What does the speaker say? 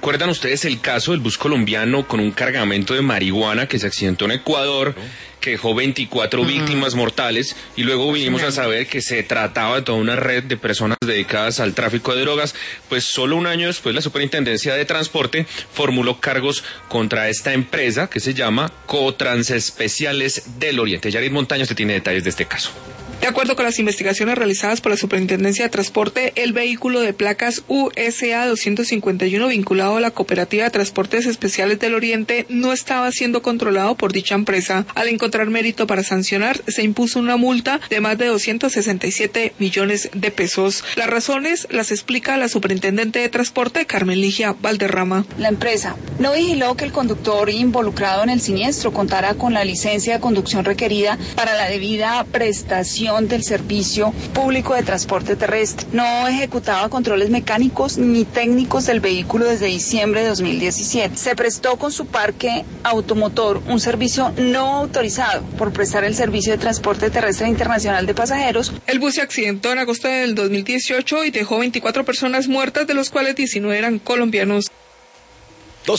¿Recuerdan ustedes el caso del bus colombiano con un cargamento de marihuana que se accidentó en Ecuador, que dejó 24 víctimas mortales, y luego vinimos a saber que se trataba de toda una red de personas dedicadas al tráfico de drogas? Pues solo un año después la Superintendencia de Transporte formuló cargos contra esta empresa que se llama Cotransespeciales del Oriente. Yarit Montaño, usted tiene detalles de este caso. De acuerdo con las investigaciones realizadas por la Superintendencia de Transporte, el vehículo de placas USA 251 vinculado a la Cooperativa de Transportes Especiales del Oriente no estaba siendo controlado por dicha empresa. Al encontrar mérito para sancionar, se impuso una multa de más de 267 millones de pesos. Las razones las explica la Superintendente de Transporte, Carmen Ligia Valderrama. La empresa no vigiló que el conductor involucrado en el siniestro contara con la licencia de conducción requerida para la debida prestación del servicio público de transporte terrestre. No ejecutaba controles mecánicos ni técnicos del vehículo desde diciembre de 2017. Se prestó con su parque automotor un servicio no autorizado por prestar el servicio de transporte terrestre internacional de pasajeros. El bus se accidentó en agosto del 2018 y dejó 24 personas muertas, de los cuales 19 eran colombianos.